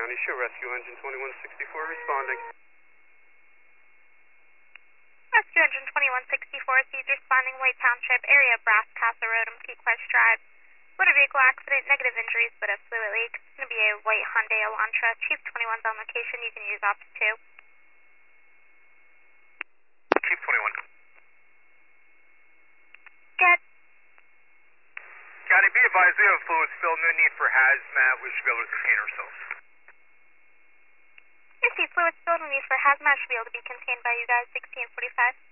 County Show Rescue Engine 2164 responding. Rescue Engine 2164 sees responding White Township area, Brass Casa Road and Pequest Drive. Motor vehicle accident, negative injuries, but a fluid leak. It's going to be a white Hyundai Elantra. Chief 21's on location. You can use Office 2. Chief 21. Good. Got it. Be advised, we have fluid spill. No need for hazmat. We should be able to contain ourselves. You see fluid spill. No need for hazmat. Should be able to be contained by you guys. 1645.